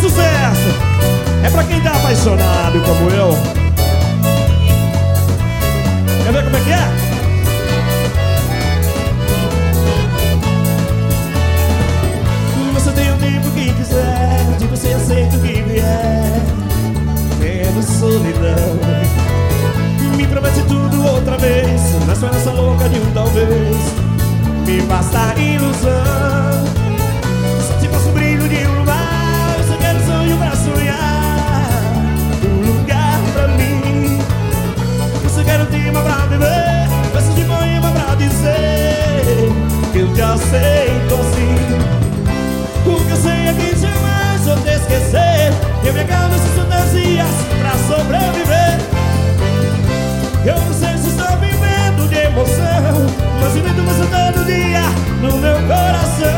sucesso é pra quem tá apaixonado como eu. Quer ver como é que é? Você tem o tempo que quiser, de você aceita o que vier, menos solidão. Me promete tudo outra vez, na esperança louca de um talvez. Me basta a ilusão, só te faço o brilho de um luar. Eu só quero um sonho pra sonhar, um lugar pra mim. Eu só quero um tema pra beber, versos de poema pra dizer que eu te aceito assim. O que eu sei é que jamais vou te esquecer. Eu me acalmo essas fantasias pra sobreviver. Eu não sei se estou vivendo de emoção, mas sinto você todo dia no meu coração.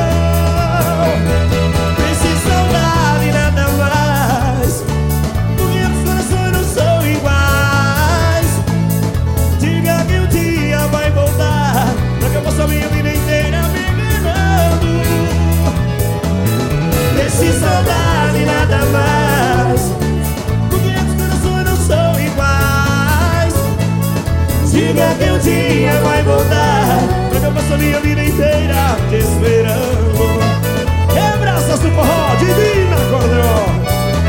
Preciso saudade e nada mais, porque os corações não são iguais. Diga que um dia vai voltar, pra que eu possa a minha vida inteira me enganando. Preciso saudade e nada mais, porque os corações não são iguais. Diga que um dia vai voltar, pra que eu passe a minha vida inteira te esperando. Abraças do forró, Divina Acordeon.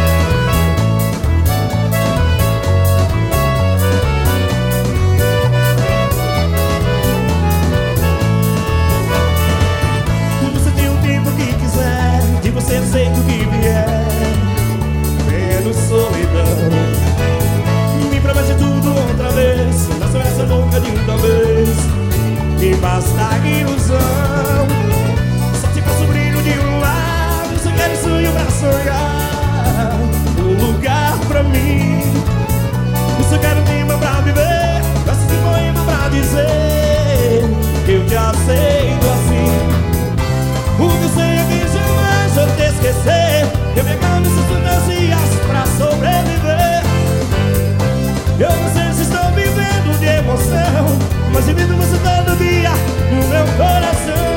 Você tem o tempo que quiser, de você aceita o que vier, menos solidão. Me promete tudo outra vez, na esperança louca de um talvez. Me basta a ilusão, só te faço o brilho de um lar. Eu só quero um sonho pra sonhar, um lugar pra mim. Eu só quero um tema pra viver, versos de poema pra dizer que eu te aceito assim. O que eu sei é que jamais vou te esquecer. Eu me acalmo essas fantasias pra sobreviver. Eu não sei se estou vivendo de emoção, mas sinto você todo dia no meu coração.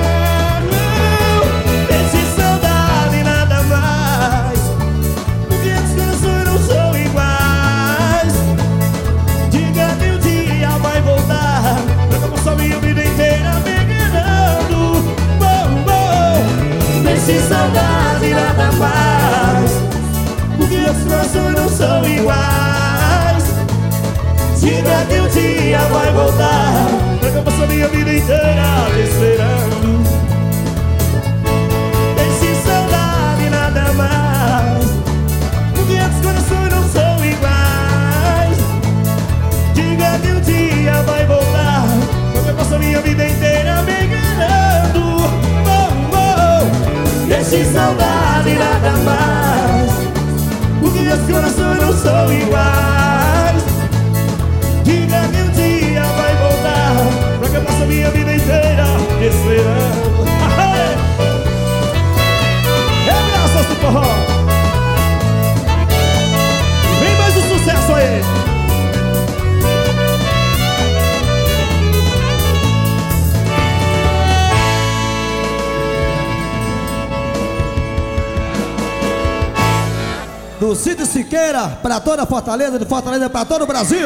Esse saudade e nada mais, porque os corações não são iguais. Diga que um dia vai voltar, pra que eu passe a minha vida inteira me enganando. Esse saudade e nada mais, porque os corações não são iguais. Diga que um dia vai voltar, pra que eu passe a minha vida inteira te esperando. Esse saudade e nada mais, porque os corações não são iguais. Diga que um dia vai voltar, pra que eu passe a minha vida inteira me enganando. Esse saudade e nada mais, porque os corações não são iguais. Diga que um dia vai voltar, pra que eu passe a minha vida inteira te esperando. Abraços do forró. Vem mais um sucesso aí. Do Cid Siqueira pra toda Fortaleza, de Fortaleza pra todo o Brasil.